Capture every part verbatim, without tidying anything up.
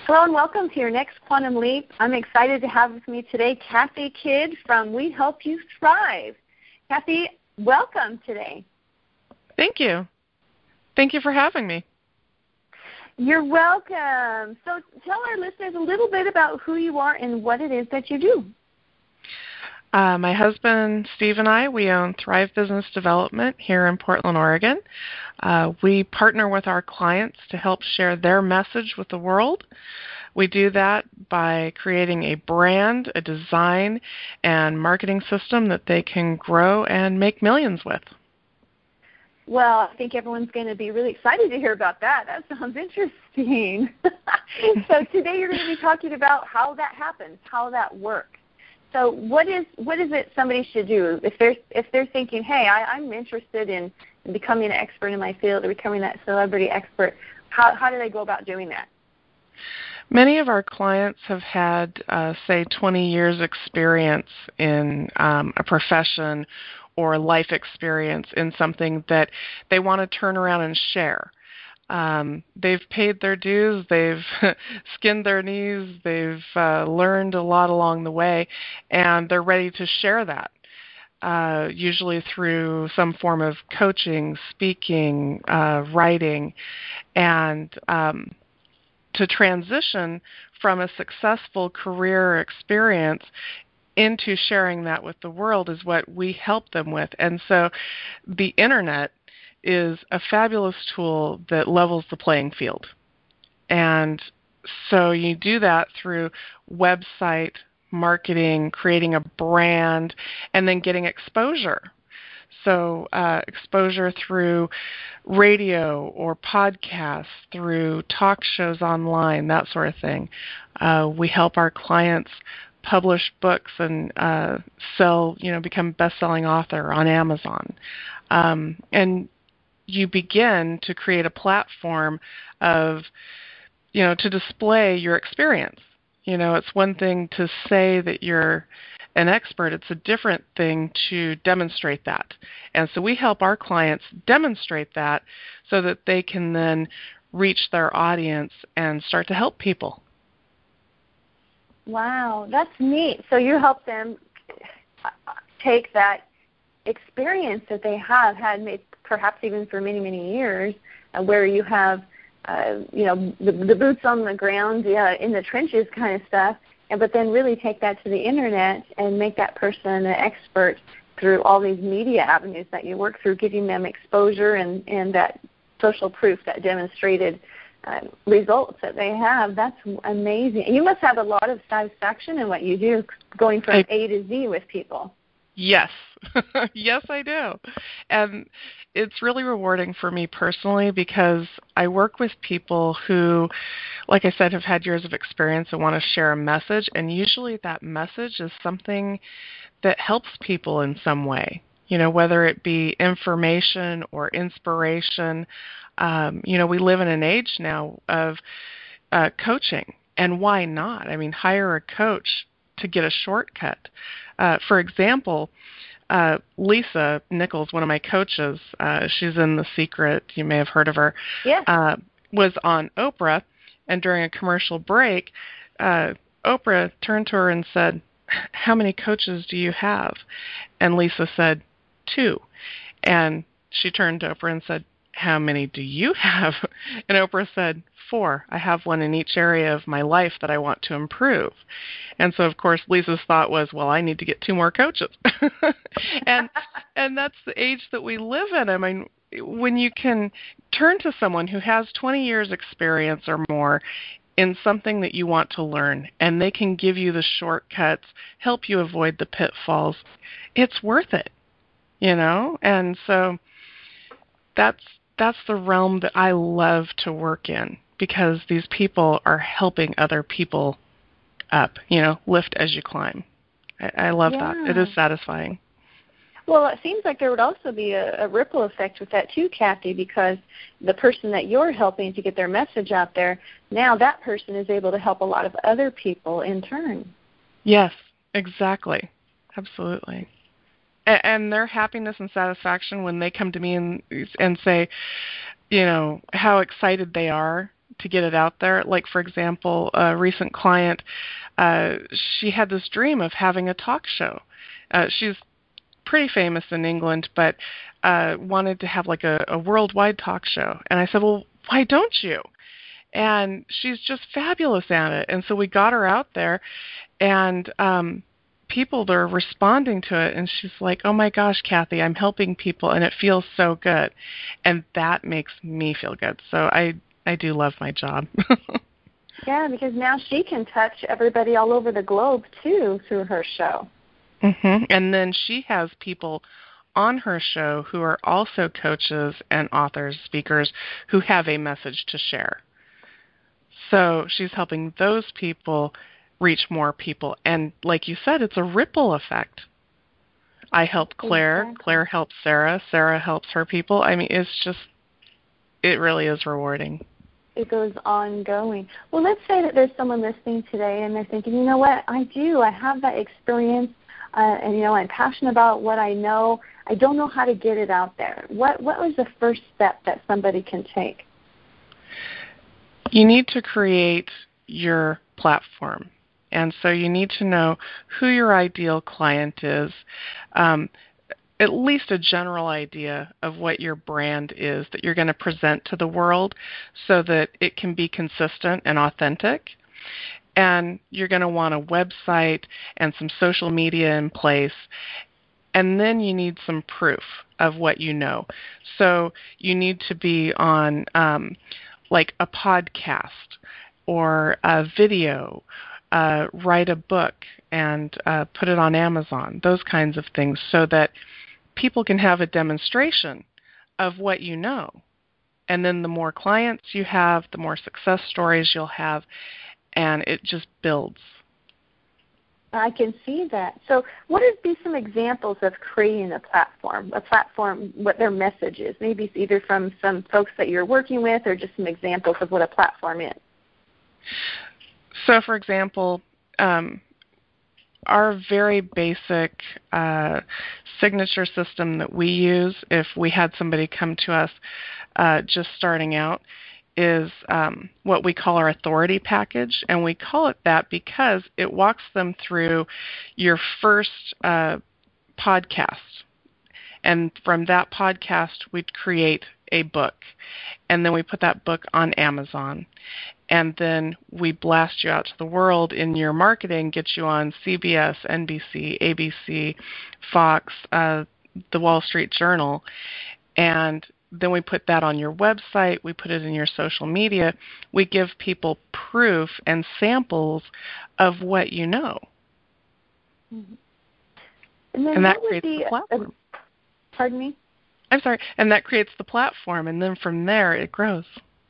Hello and welcome to your next Quantum Leap. I'm excited to have with me today Kathy Kidd from We Help You Thrive. Kathy, welcome today. Thank you. Thank you for having me. You're welcome. So tell our listeners a little bit about who you are and what it is that you do. Uh, my husband, Steve, and I, we own Thrive Business Development here in Portland, Oregon. Uh, we partner with our clients to help share their message with the world. We do that by creating a brand, a design, and marketing system that they can grow and make millions with. Well, I think everyone's going to be really excited to hear about that. That sounds interesting. So today you're going to be talking about how that happens, how that works. So what is what is it somebody should do if they're if they're thinking, hey, I, I'm interested in becoming an expert in my field or becoming that celebrity expert? How how do they go about doing that? Many of our clients have had, uh, say, twenty years experience in um, a profession or life experience in something that they want to turn around and share. Um, they've paid their dues, they've skinned their knees, they've uh, learned a lot along the way, and they're ready to share that, uh, usually through some form of coaching, speaking, uh, writing, and um, to transition from a successful career experience into sharing that with the world is what we help them with. And so the internet is a fabulous tool that levels the playing field. And so you do that through website marketing, creating a brand, and then getting exposure. So uh, exposure through radio or podcasts, through talk shows online, that sort of thing. Uh, we help our clients publish books and uh, sell, you know, become best-selling author on Amazon. Um, and you begin to create a platform of, you know, to display your experience. You know, it's one thing to say that you're an expert. It's a different thing to demonstrate that. And so we help our clients demonstrate that so that they can then reach their audience and start to help people. Wow, that's neat. So you help them take that experience that they have had, maybe perhaps even for many, many years, uh, where you have, uh, you know, the, the boots on the ground, yeah, in the trenches kind of stuff, and but then really take that to the internet and make that person an expert through all these media avenues that you work through, giving them exposure and, and that social proof, that demonstrated uh, results that they have. That's amazing. You must have a lot of satisfaction in what you do, going from I, A to Z with people. Yes. Yes, I do. And it's really rewarding for me personally because I work with people who, like I said, have had years of experience and want to share a message. And usually that message is something that helps people in some way, you know, whether it be information or inspiration. Um, you know, we live in an age now of uh, coaching, and why not? I mean, hire a coach to get a shortcut. Uh, for example, uh, Lisa Nichols, one of my coaches, uh, she's in The Secret, you may have heard of her, yeah. uh, was on Oprah, and during a commercial break, uh, Oprah turned to her and said, "How many coaches do you have?" And Lisa said, "Two." And she turned to Oprah and said, "How many do you have?" And Oprah said, "Four. I have one in each area of my life that I want to improve." And so, of course, Lisa's thought was, well, I need to get two more coaches. and and that's the age that we live in. I mean, when you can turn to someone who has twenty years experience or more in something that you want to learn, and they can give you the shortcuts, help you avoid the pitfalls, it's worth it, you know? And so that's that's the realm that I love to work in, because these people are helping other people up, you know, lift as you climb. I, I love yeah. that. It is satisfying. Well, it seems like there would also be a, a ripple effect with that too, Kathy, because the person that you're helping to get their message out there, now that person is able to help a lot of other people in turn. Yes, exactly. Absolutely. And, and their happiness and satisfaction when they come to me and and say, you know, how excited they are to get it out there. Like, for example, a recent client, uh, she had this dream of having a talk show. Uh, she's pretty famous in England, but uh, wanted to have like a, a worldwide talk show. And I said, well, why don't you? And she's just fabulous at it. And so we got her out there, and um, people are responding to it. And she's like, oh my gosh, Kathy, I'm helping people, and it feels so good. And that makes me feel good. So I, I do love my job. Yeah, because now she can touch everybody all over the globe, too, through her show. Mm-hmm. And then she has people on her show who are also coaches and authors, speakers, who have a message to share. So she's helping those people reach more people. And like you said, it's a ripple effect. I help Claire. Exactly. Claire helps Sarah. Sarah helps her people. I mean, it's just, it really is rewarding. It goes ongoing. Well, let's say that there's someone listening today and they're thinking, you know what, I do. I have that experience, uh, and, you know, I'm passionate about what I know. I don't know how to get it out there. What What was the first step that somebody can take? You need to create your platform. And so you need to know who your ideal client is, um, at least a general idea of what your brand is that you're going to present to the world so that it can be consistent and authentic. And you're going to want a website and some social media in place. And then you need some proof of what you know. So you need to be on um, like a podcast or a video, uh, write a book and uh, put it on Amazon, those kinds of things, so that people can have a demonstration of what you know. And then the more clients you have, the more success stories you'll have, and it just builds. I can see that. So what would be some examples of creating a platform, a platform, what their message is? Maybe it's either from some folks that you're working with or just some examples of what a platform is. So, for example, um, our very basic uh, signature system that we use if we had somebody come to us uh, just starting out is um, what we call our authority package, and we call it that because it walks them through your first uh, podcast. And from that podcast, we'd create a book, and then we put that book on Amazon. And then we blast you out to the world in your marketing, get you on C B S, N B C, A B C, Fox, uh, the Wall Street Journal. And then we put that on your website. We put it in your social media. We give people proof and samples of what you know. Mm-hmm. And, then and that what creates would be, the platform. Uh, pardon me? I'm sorry. And that creates the platform. And then from there, it grows.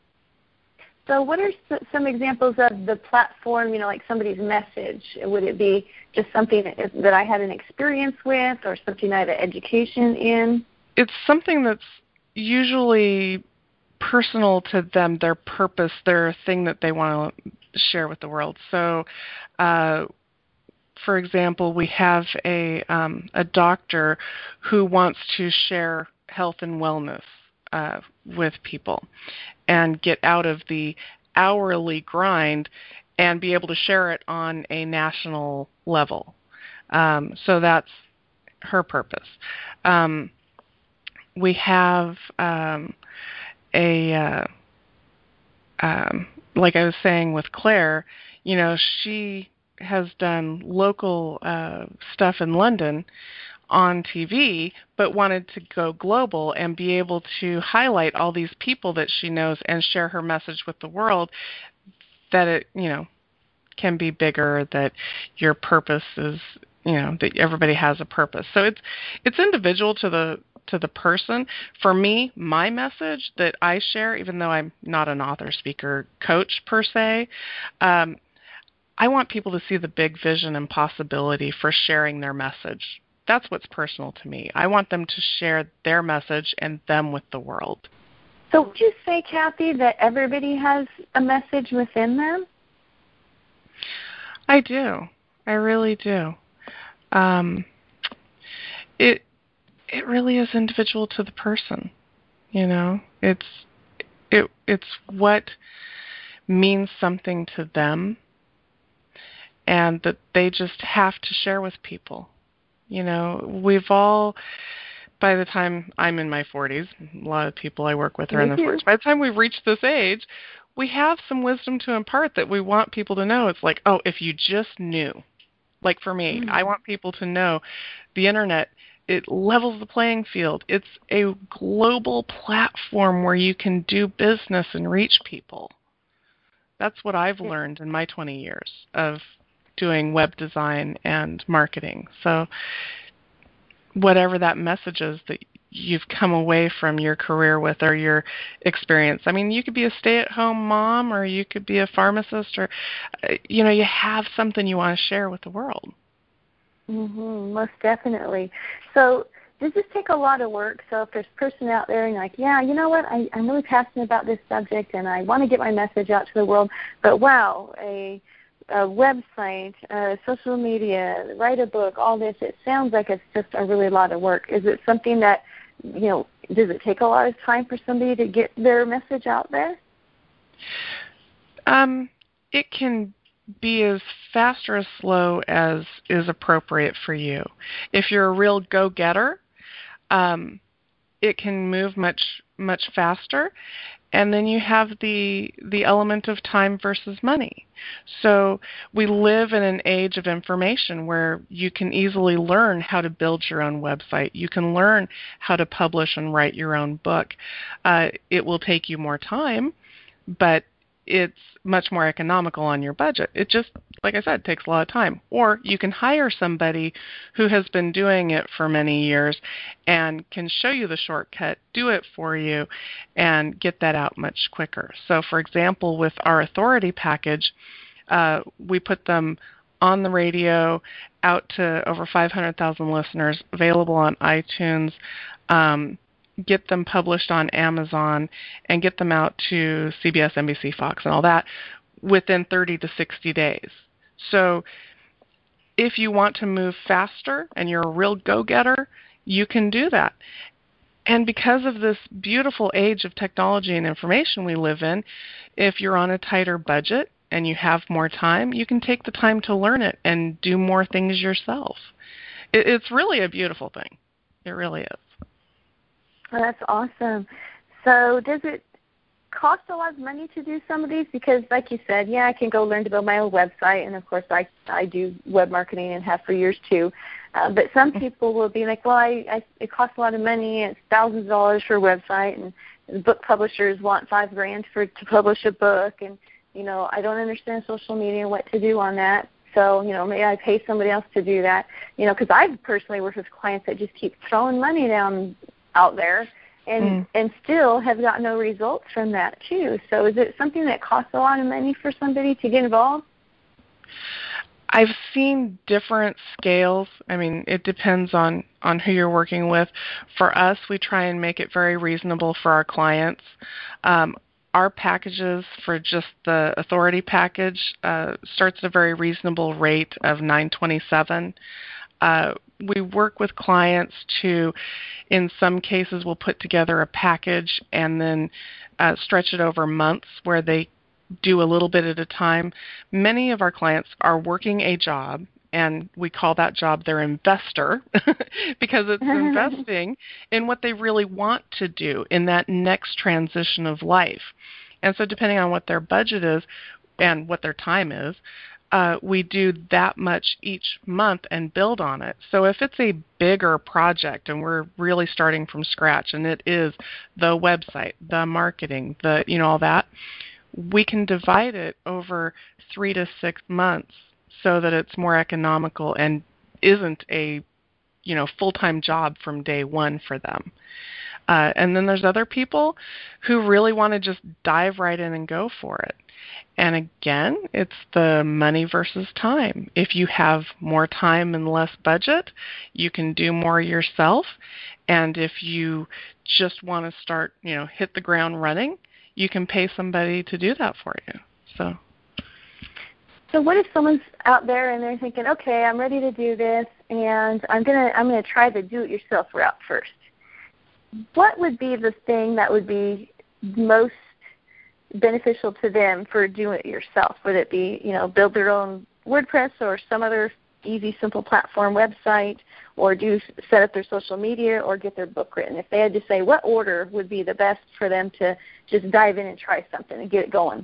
So what are some examples of the platform, you know, like somebody's message? Would it be just something that I had an experience with or something I had an education in? It's something that's usually personal to them, their purpose, their thing that they want to share with the world. So, uh, for example, we have a, um, a doctor who wants to share health and wellness uh, with people and get out of the hourly grind and be able to share it on a national level. Um, so that's her purpose. Um, we have um, a, uh, um, like I was saying with Claire, you know, she has done local uh, stuff in London on T V, but wanted to go global and be able to highlight all these people that she knows and share her message with the world, that it, you know, can be bigger, that your purpose is, you know, that everybody has a purpose. So it's it's individual to the to the person. For me, my message that I share, even though I'm not an author, speaker, coach per se, um, I want people to see the big vision and possibility for sharing their message. That's what's personal to me. I want them to share their message and them with the world. So would you say, Kathy, that everybody has a message within them? I do. I really do. Um, it it really is individual to the person. You know, it's it it's what means something to them and that they just have to share with people. You know, we've all, by the time I'm in my forties, a lot of people I work with are in their forties. By the time we've reached this age, we have some wisdom to impart that we want people to know. It's like, oh, if you just knew. Like for me, mm-hmm. I want people to know the internet, it levels the playing field. It's a global platform where you can do business and reach people. That's what I've learned in my twenty years of doing web design and marketing. So whatever that message is that you've come away from your career with or your experience. I mean, you could be a stay-at-home mom or you could be a pharmacist or, you know, you have something you want to share with the world. Mm-hmm, most definitely. So does this take a lot of work? So if there's a person out there and like, yeah, you know what, I, I'm really passionate about this subject and I want to get my message out to the world, but wow, a a website, uh, social media, write a book, all this, it sounds like it's just a really lot of work. Is it something that, you know, does it take a lot of time for somebody to get their message out there? Um, it can be as fast or as slow as is appropriate for you. If you're a real go-getter, um, it can move much, much faster. And then you have the the element of time versus money. So we live in an age of information where you can easily learn how to build your own website. You can learn how to publish and write your own book. Uh, it will take you more time, but it's much more economical on your budget. It just, like I said, takes a lot of time. Or you can hire somebody who has been doing it for many years and can show you the shortcut, do it for you, and get that out much quicker. So, for example, with our Authority package, uh, we put them on the radio, out to over five hundred thousand listeners, available on iTunes, um, get them published on Amazon, and get them out to C B S, N B C, Fox, and all that within thirty to sixty days. So if you want to move faster and you're a real go-getter, you can do that. And because of this beautiful age of technology and information we live in, if you're on a tighter budget and you have more time, you can take the time to learn it and do more things yourself. It's really a beautiful thing. It really is. Oh, that's awesome. So does it cost a lot of money to do some of these? Because like you said, yeah, I can go learn to build my own website, and of course I, I do web marketing and have for years too. Uh, but some people will be like, well, I, I, it costs a lot of money. It's thousands of dollars for a website, and the book publishers want five grand for to publish a book, and you know I don't understand social media and what to do on that. So, you know, maybe I pay somebody else to do that. You know, because I've personally worked with clients that just keep throwing money down out there and mm. and still have got no results from that too. So is it something that costs a lot of money for somebody to get involved? I've seen different scales. I mean, it depends on, on who you're working with. For us, we try and make it very reasonable for our clients. Um, our packages for just the Authority package uh, starts at a very reasonable rate of nine twenty-seven. Uh, we work with clients to, in some cases, we'll put together a package and then uh, stretch it over months where they do a little bit at a time. Many of our clients are working a job, and we call that job their investor because it's investing in what they really want to do in that next transition of life. And so depending on what their budget is and what their time is, Uh, we do that much each month and build on it. So if it's a bigger project and we're really starting from scratch and it is the website, the marketing, the you know all that, we can divide it over three to six months so that it's more economical and isn't a you know full-time job from day one for them. Uh, and then there's other people who really want to just dive right in and go for it. And again, it's the money versus time. If you have more time and less budget, you can do more yourself. And if you just want to start, you know, hit the ground running, you can pay somebody to do that for you. So, so what if someone's out there and they're thinking, okay, I'm ready to do this, and I'm gonna I'm gonna try the do-it-yourself route first. What would be the thing that would be most beneficial to them for doing it yourself, whether it be, you know, build their own WordPress or some other easy, simple platform website, or do set up their social media or get their book written. If they had to say what order would be the best for them to just dive in and try something and get it going.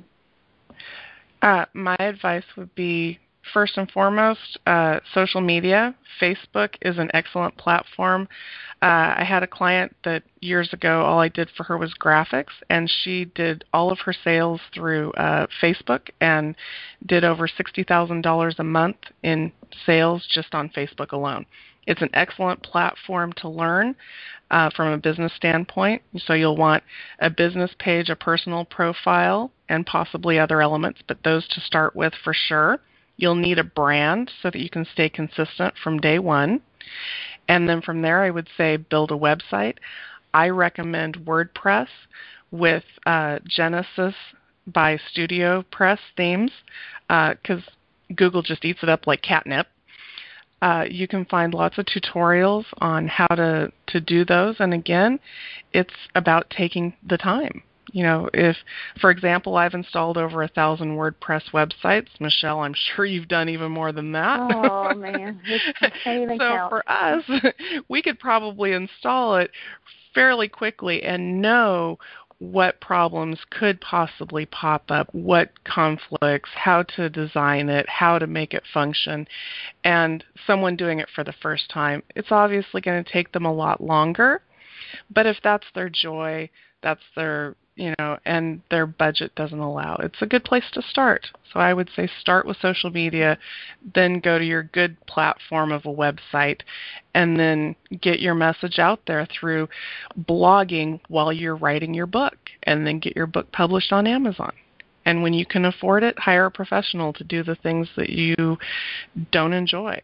Uh, my advice would be, first and foremost, uh, social media. Facebook is an excellent platform. Uh, I had a client that years ago, all I did for her was graphics, and she did all of her sales through uh, Facebook and did over sixty thousand dollars a month in sales just on Facebook alone. It's an excellent platform to learn uh, from a business standpoint. So you'll want a business page, a personal profile, and possibly other elements, but those to start with for sure. You'll need a brand so that you can stay consistent from day one. And then from there, I would say build a website. I recommend WordPress with uh, Genesis by Studio Press themes because uh, Google just eats it up like catnip. Uh, you can find lots of tutorials on how to, to do those. And again, it's about taking the time. You know, if, for example, I've installed over a thousand WordPress websites. Michelle, I'm sure you've done even more than that. Oh, man. I can't even so count. for us, we could probably install it fairly quickly and know what problems could possibly pop up, what conflicts, how to design it, how to make it function. And someone doing it for the first time, it's obviously going to take them a lot longer. But if that's their joy, that's their, you know, and their budget doesn't allow, it's a good place to start. So I would say start with social media, then go to your good platform of a website, and then get your message out there through blogging while you're writing your book, and then get your book published on Amazon. And when you can afford it, hire a professional to do the things that you don't enjoy.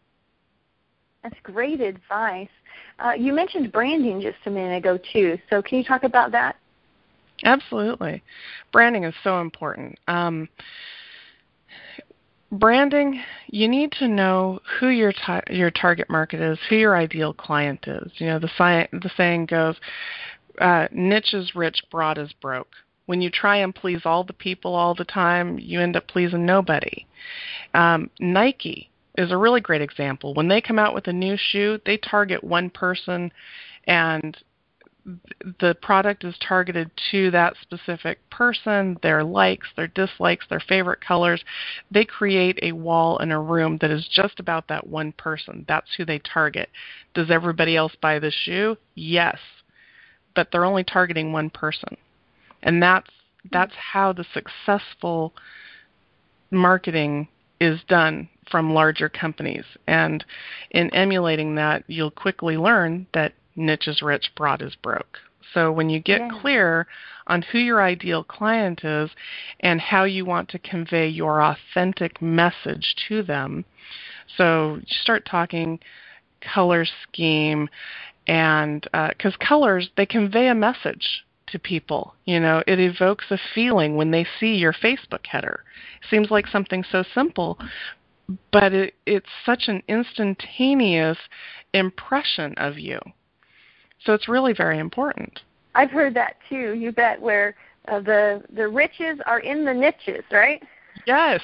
That's great advice. Uh, you mentioned branding just a minute ago, too. So can you talk about that? Absolutely. Branding is so important. Um, branding, you need to know who your ta- your target market is, who your ideal client is. You know, the, si- the saying goes, uh, niche is rich, broad is broke. When you try and please all the people all the time, you end up pleasing nobody. Um, Nike is a really great example. When they come out with a new shoe, they target one person, and the product is targeted to that specific person, their likes, their dislikes, their favorite colors. They create a wall in a room that is just about that one person. That's who they target. Does everybody else buy the shoe? Yes. But they're only targeting one person. And that's that's how the successful marketing is done from larger companies. And in emulating that, you'll quickly learn that niche is rich, broad is broke. So when you get yeah. clear on who your ideal client is and how you want to convey your authentic message to them, so you start talking color scheme, and because uh, colors, they convey a message to people. You know, it evokes a feeling when they see your Facebook header. It seems like something so simple, but it, it's such an instantaneous impression of you. So it's really very important. I've heard that too. You bet. Where uh, the the riches are in the niches, right? Yes.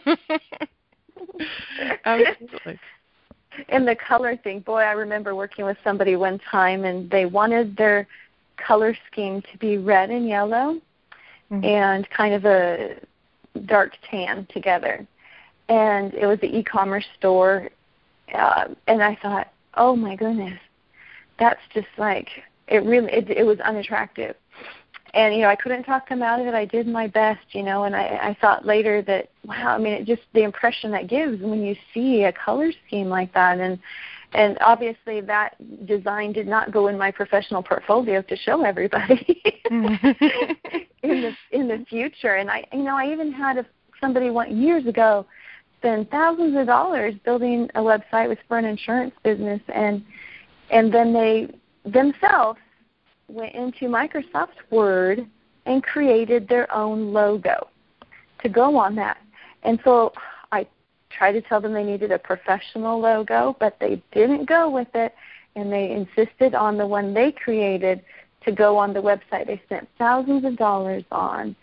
Absolutely. And the color thing, boy, I remember working with somebody one time, and they wanted their color scheme to be red and yellow, mm-hmm. and kind of a dark tan together. And it was the e-commerce store, uh, and I thought, oh my goodness. That's just like, it really, it, it was unattractive. And, you know, I couldn't talk them out of it. I did my best, you know, and I, I thought later that, wow, I mean, it just, the impression that gives when you see a color scheme like that. And and obviously that design did not go in my professional portfolio to show everybody in the in the future. And I, you know, I even had a, somebody one, years ago spend thousands of dollars building a website with for an insurance business, and And then they themselves went into Microsoft Word and created their own logo to go on that. And so I tried to tell them they needed a professional logo, but they didn't go with it, and they insisted on the one they created to go on the website they spent thousands of dollars on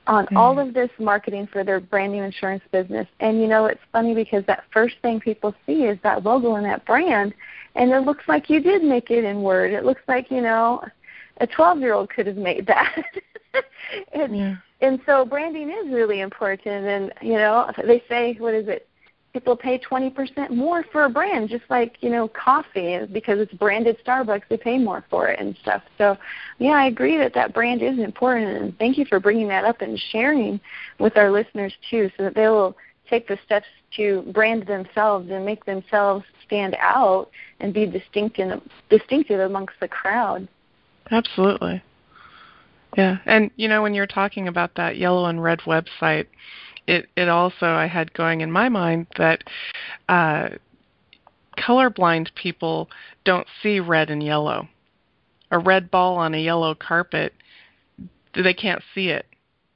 on mm. all of this marketing for their brand new insurance business. And, you know, it's funny because that first thing people see is that logo and that brand, and it looks like you did make it in Word. It looks like, you know, a twelve-year-old could have made that. and, yeah. and so branding is really important. And, you know, they say, what is it? People pay twenty percent more for a brand, just like, you know, coffee, because it's branded Starbucks, they pay more for it and stuff. So, yeah, I agree that that brand is important, and thank you for bringing that up and sharing with our listeners, too, so that they will take the steps to brand themselves and make themselves stand out and be distinct in, distinctive amongst the crowd. Absolutely. Yeah, and, you know, when you're talking about that yellow and red website, It, it also, I had going in my mind that uh, colorblind people don't see red and yellow. A red ball on a yellow carpet, they can't see it.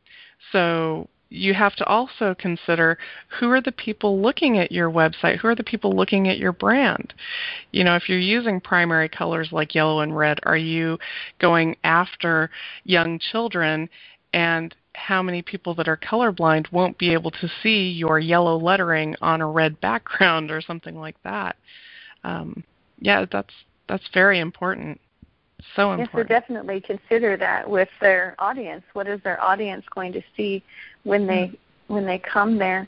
So you have to also consider, who are the people looking at your website? Who are the people looking at your brand? You know, if you're using primary colors like yellow and red, are you going after young children, and how many people that are colorblind won't be able to see your yellow lettering on a red background or something like that? Um, yeah, that's that's very important. So important. Yes, so definitely consider that with their audience. What is their audience going to see when they mm-hmm. when they come there?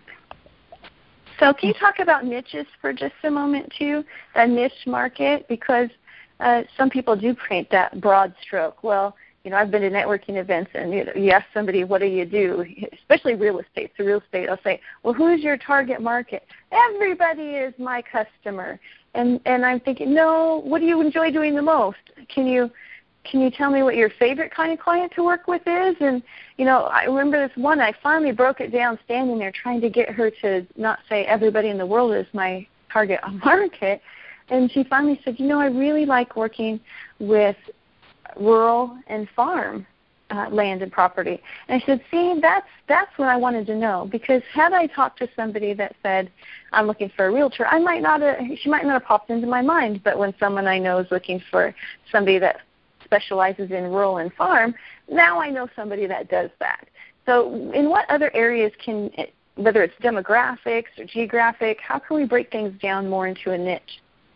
So can you talk about niches for just a moment too? That niche market, because uh, some people do paint that broad stroke. Well, you know, I've been to networking events, and you, know, you ask somebody, what do you do, especially real estate. So real estate, I'll say, well, who's your target market? Everybody is my customer. And and I'm thinking, no, what do you enjoy doing the most? Can you can you tell me what your favorite kind of client to work with is? And, you know, I remember this one, I finally broke it down standing there trying to get her to not say everybody in the world is my target market. And she finally said, you know, I really like working with rural and farm uh, land and property. And I said, see, that's that's what I wanted to know, because had I talked to somebody that said, I'm looking for a realtor, I might not have, she might not have popped into my mind. But when someone I know is looking for somebody that specializes in rural and farm, now I know somebody that does that. So in what other areas can, whether it's demographics or geographic, how can we break things down more into a niche?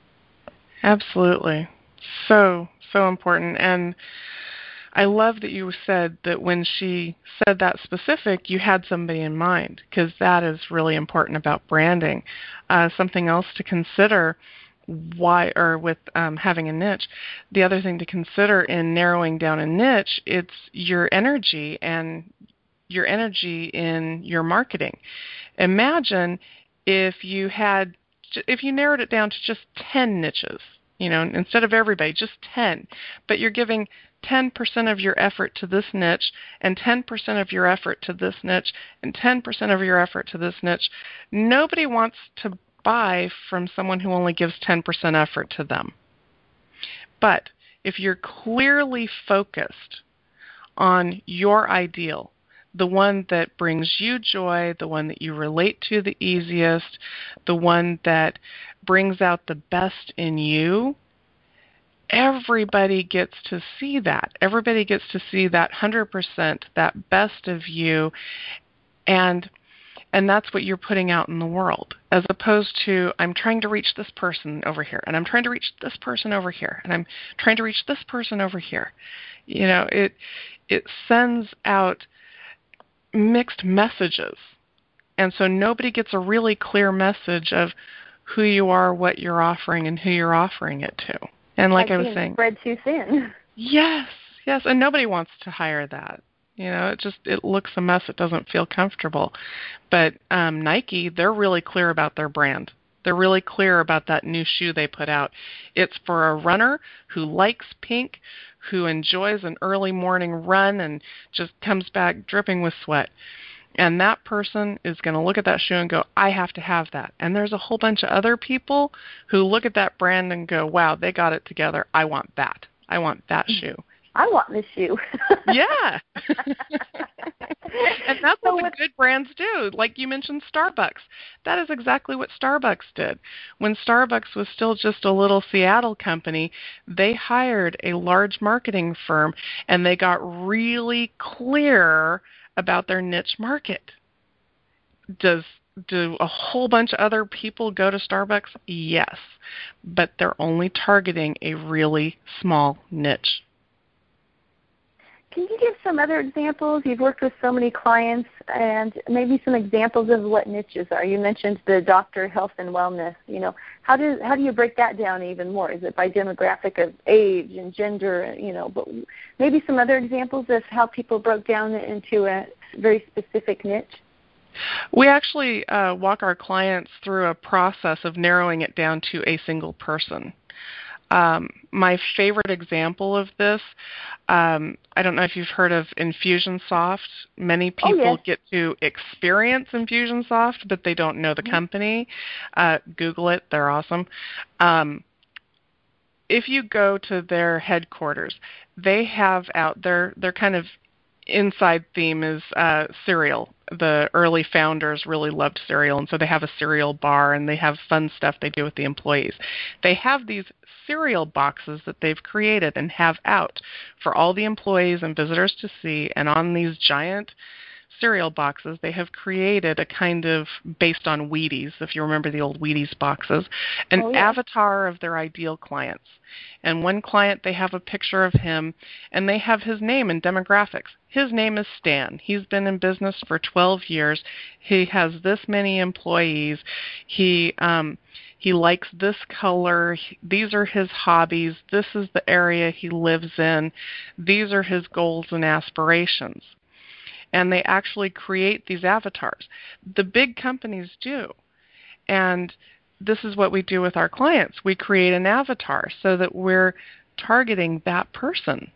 Absolutely. So, so important. And I love that you said that when she said that specific, you had somebody in mind, because that is really important about branding. Uh, something else to consider why, or with um, having a niche, the other thing to consider in narrowing down a niche, it's your energy and your energy in your marketing. Imagine if you had, if you narrowed it down to just ten niches. You know, instead of everybody, just ten. But you're giving ten percent of your effort to this niche, and ten percent of your effort to this niche, and ten percent of your effort to this niche. Nobody wants to buy from someone who only gives ten percent effort to them. But if you're clearly focused on your ideal, the one that brings you joy, the one that you relate to the easiest, the one that brings out the best in you, everybody gets to see that. Everybody gets to see that one hundred percent, that best of you, and and that's what you're putting out in the world, as opposed to, I'm trying to reach this person over here, and I'm trying to reach this person over here, and I'm trying to reach this person over here. You know, it it sends out mixed messages. And so nobody gets a really clear message of who you are, what you're offering, and who you're offering it to. And like, like I was saying, spread too thin. Yes, yes, and nobody wants to hire that. You know, it just, it looks a mess. It doesn't feel comfortable. But um, Nike, they're really clear about their brand. They're really clear about that new shoe they put out. It's for a runner who likes pink, who enjoys an early morning run and just comes back dripping with sweat. And that person is going to look at that shoe and go, I have to have that. And there's a whole bunch of other people who look at that brand and go, wow, they got it together. I want that. I want that shoe. I want this shoe. Yeah. And that's so what good brands do. Like you mentioned Starbucks. That is exactly what Starbucks did. When Starbucks was still just a little Seattle company, they hired a large marketing firm, and they got really clear about their niche market. Does do a whole bunch of other people go to Starbucks? Yes, but they're only targeting a really small niche. Can you give some other examples? You've worked with so many clients, and maybe some examples of what niches are. You mentioned the doctor, health, and wellness. You know, how do how do you break that down even more? Is it by demographic of age and gender? You know, but maybe some other examples of how people broke down into a very specific niche. We actually uh, walk our clients through a process of narrowing it down to a single person. Um, my favorite example of this, um, I don't know if you've heard of Infusionsoft. Many people oh, yes. get to experience Infusionsoft, but they don't know the mm-hmm. company. Uh, Google it. They're awesome. Um, if you go to their headquarters, they have out their, their kind of inside theme is uh, cereal. The early founders really loved cereal, and so they have a cereal bar, and they have fun stuff they do with the employees. They have these cereal boxes that they've created and have out for all the employees and visitors to see, and on these giant cereal boxes, they have created a kind of, based on Wheaties, if you remember the old Wheaties boxes, an oh, yeah. avatar of their ideal clients. And one client, they have a picture of him, and they have his name and demographics. His name is Stan. He's been in business for twelve years. He has this many employees. He um, he likes this color. These are his hobbies. This is the area he lives in. These are his goals and aspirations. And they actually create these avatars. The big companies do. And this is what we do with our clients. We create an avatar so that we're targeting that person.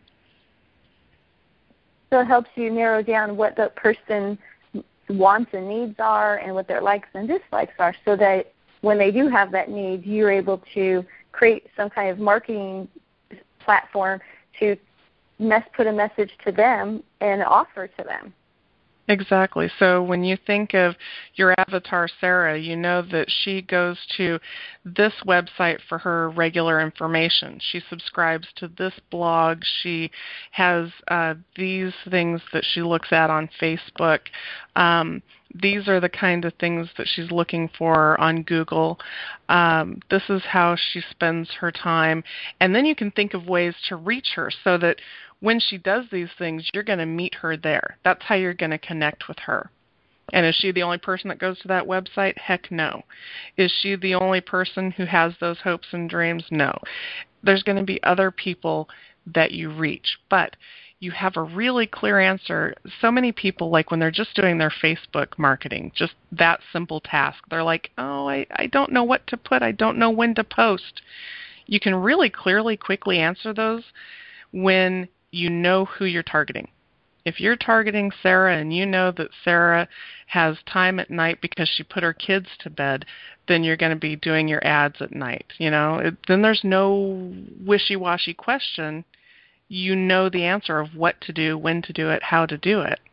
So it helps you narrow down what the person wants and needs are and what their likes and dislikes are, so that when they do have that need, you're able to create some kind of marketing platform to mess, put a message to them and offer to them. Exactly. So when you think of your avatar, Sarah, you know that she goes to this website for her regular information. She subscribes to this blog. She has uh, these things that she looks at on Facebook. Um, these are the kind of things that she's looking for on Google. Um, this is how she spends her time. And then you can think of ways to reach her so that when she does these things, you're going to meet her there. That's how you're going to connect with her. And is she the only person that goes to that website? Heck no. Is she the only person who has those hopes and dreams? No. There's going to be other people that you reach. But you have a really clear answer. So many people, like when they're just doing their Facebook marketing, just that simple task, they're like, oh, I, I don't know what to put. I don't know when to post. You can really clearly, quickly answer those when you know who you're targeting. If you're targeting Sarah and you know that Sarah has time at night because she put her kids to bed, then you're going to be doing your ads at night. You know, it, then there's no wishy-washy question. You know the answer of what to do, when to do it, how to do it.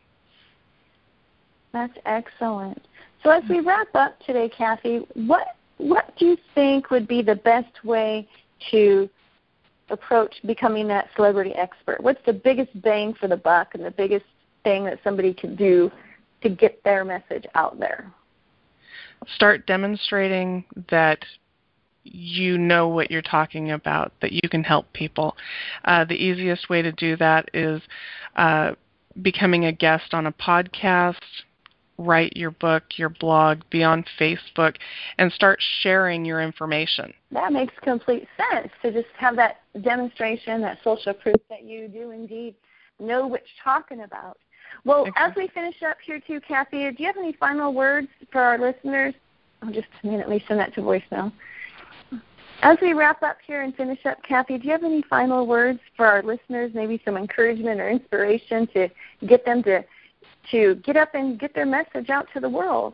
That's excellent. So as we wrap up today, Kathy, what what do you think would be the best way to approach becoming that celebrity expert? What's the biggest bang for the buck and the biggest thing that somebody can do to get their message out there? Start demonstrating that you know what you're talking about, that you can help people. Uh, the easiest way to do that is uh, becoming a guest on a podcast, write your book, your blog, be on Facebook, and start sharing your information. That makes complete sense, to just have that demonstration, that social proof that you do indeed know what you're talking about. Well, exactly. As we finish up here too, Kathy, do you have any final words for our listeners? I'll just immediately send that to voicemail. As we wrap up here and finish up, Kathy, do you have any final words for our listeners, maybe some encouragement or inspiration to get them to to get up and get their message out to the world?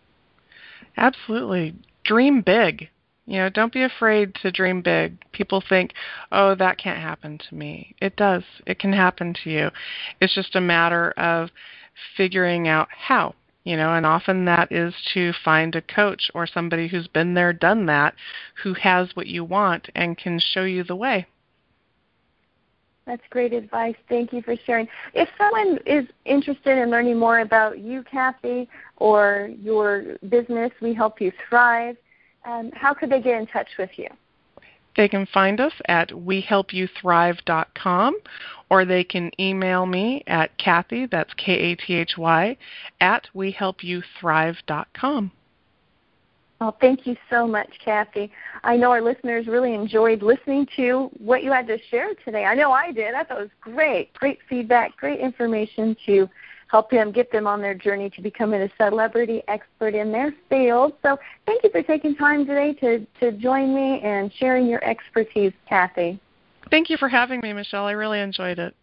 Absolutely. Dream big. You know, don't be afraid to dream big. People think, oh, that can't happen to me. It does. It can happen to you. It's just a matter of figuring out how, you know, and often that is to find a coach or somebody who's been there, done that, who has what you want and can show you the way. That's great advice. Thank you for sharing. If someone is interested in learning more about you, Kathy, or your business, We Help You Thrive, um, how could they get in touch with you? They can find us at we help you thrive dot com, or they can email me at Kathy, that's K A T H Y, at we help you thrive dot com. Well, thank you so much, Kathy. I know our listeners really enjoyed listening to what you had to share today. I know I did. I thought it was great, great feedback, great information to help them, get them on their journey to becoming a celebrity expert in their field. So thank you for taking time today to, to join me and sharing your expertise, Kathy. Thank you for having me, Michelle. I really enjoyed it.